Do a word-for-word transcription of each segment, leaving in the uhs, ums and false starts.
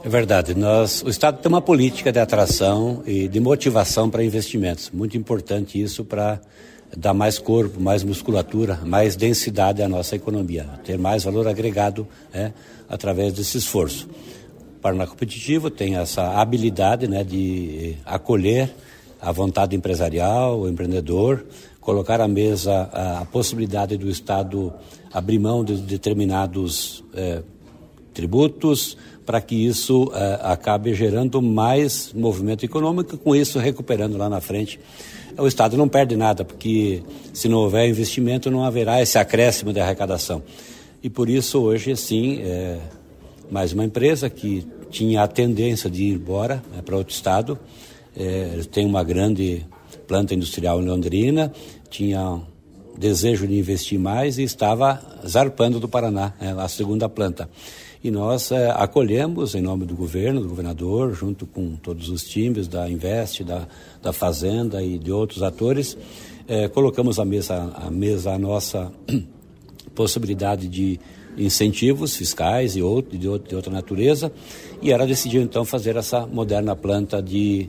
É verdade, nós, o Estado tem uma política de atração e de motivação para investimentos, muito importante isso para dar mais corpo, mais musculatura, mais densidade à nossa economia, ter mais valor agregado, né, através desse esforço. O Paraná Competitivo tem essa habilidade, né, de acolher a vontade empresarial, o empreendedor, colocar à mesa a, a possibilidade do Estado abrir mão de determinados eh, tributos, para que isso eh, acabe gerando mais movimento econômico, com isso recuperando lá na frente. O Estado não perde nada, porque se não houver investimento não haverá esse acréscimo de arrecadação. E por isso hoje sim, é, mais uma empresa que tinha a tendência de ir embora, né, para outro estado, é, tem uma grande planta industrial em Londrina, tinha desejo de investir mais e estava zarpando do Paraná, né, a segunda planta. E nós é, acolhemos, em nome do governo, do governador, junto com todos os times da Invest, da, da Fazenda e de outros atores, é, colocamos à mesa, à mesa a nossa possibilidade de incentivos fiscais e outro, de, outro, de outra natureza, e ela decidiu então fazer essa moderna planta de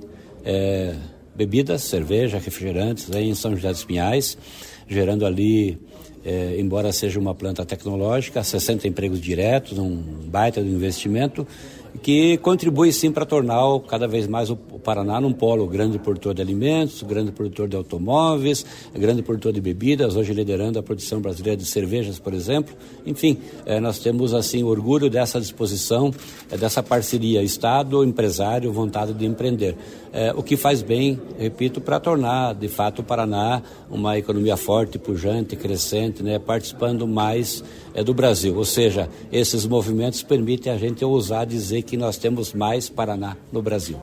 é, bebidas, cerveja, refrigerantes, aí em São José dos Pinhais, gerando ali... É, embora seja uma planta tecnológica, sessenta empregos diretos, um baita de investimento, que contribui sim para tornar cada vez mais o, o Paraná num polo grande produtor de alimentos, grande produtor de automóveis, grande produtor de bebidas, hoje liderando a produção brasileira de cervejas, por exemplo. Enfim, é, nós temos assim orgulho dessa disposição, é, dessa parceria Estado, empresário, vontade de empreender. É, o que faz bem, repito, para tornar de fato o Paraná uma economia forte, pujante, crescente, né, participando mais é, do Brasil. Ou seja, esses movimentos permitem a gente ousar dizer que nós temos mais Paraná no Brasil.